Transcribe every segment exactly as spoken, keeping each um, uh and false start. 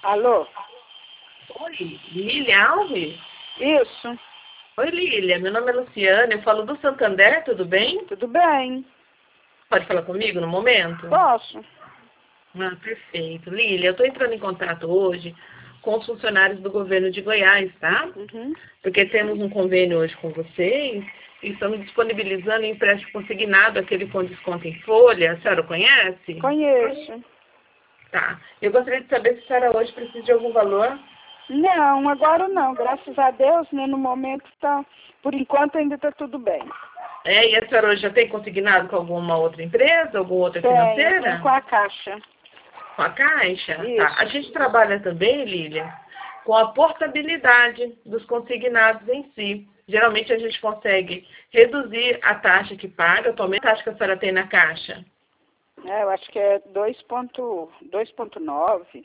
Alô? Oi, Lília Alves? Isso, Oi, Lília, meu nome é Luciana, eu falo do Santander, tudo bem? tudo bem. Pode falar comigo no momento? Posso? Ah, perfeito. Lília, eu estou entrando em contato hoje com os funcionários do governo de Goiás, tá? Uhum. Porque temos um convênio hoje com vocês e estamos disponibilizando empréstimo consignado, aquele com desconto em folha. A senhora conhece? Conheço. Tá. Eu gostaria de saber se a senhora hoje precisa de algum valor. Não, agora não. Graças a Deus, né, no momento tá, por enquanto ainda está tudo bem. É, e a senhora hoje já tem consignado com alguma outra empresa, alguma outra Tenho, financeira? tenho com a Caixa. Com a Caixa? Isso. Tá. A gente trabalha também, Lília, com a portabilidade dos consignados em si. Geralmente a gente consegue reduzir a taxa que paga. Atualmente, a taxa que a senhora tem na Caixa? É, eu acho que é dois ponto nove.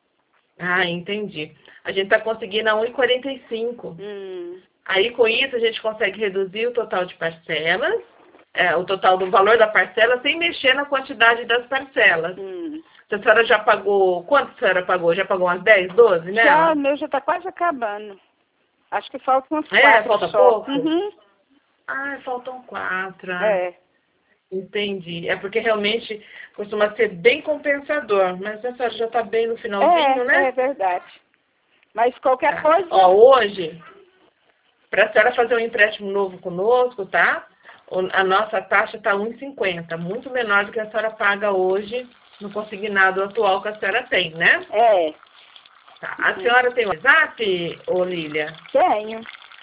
Ah, entendi. A gente está conseguindo a um vírgula quarenta e cinco. Hum, Aí, com isso, a gente consegue reduzir o total de parcelas, é, o total do valor da parcela, sem mexer na quantidade das parcelas. hum. A senhora já pagou, quanto a senhora pagou? Já pagou umas dez, doze Já, nela? o meu já está quase acabando. Acho que faltam uns É, quatro falta só. pouco? Uhum. Ah, faltam quatro. ah, É, Entendi. É porque realmente costuma ser bem compensador, mas a senhora já está bem no é, finalzinho, é né? verdade. Mas qualquer Tá. coisa, Ó, hoje, para a senhora fazer um empréstimo novo conosco, tá? O- A nossa taxa está um vírgula cinquenta, muito menor do que a senhora paga hoje no consignado atual que a senhora tem, né? é, Tá. A senhora tem o WhatsApp, ô Lília? tenho.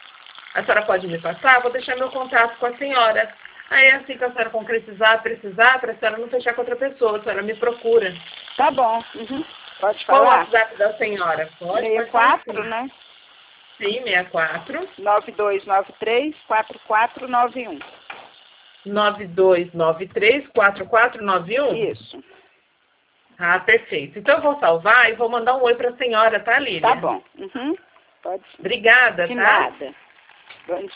A senhora pode me passar? Vou deixar meu contato com a senhora. Aí, assim que a senhora concretizar, precisar, para a senhora não fechar com outra pessoa, a senhora me procura. Tá bom. Uhum. Pode Qual o falar? WhatsApp da senhora? Pode, sessenta e pode falar quatro, sim. né? Sim, sessenta e quatro, nove dois nove três, quatro quatro nove um. nove dois nove três, quatro quatro nove um. Isso. Ah, perfeito. Então eu vou salvar e vou mandar um oi para a senhora, tá, Lília? Tá bom. Uhum. Pode sim. Obrigada, De tá? nada. Bom dia.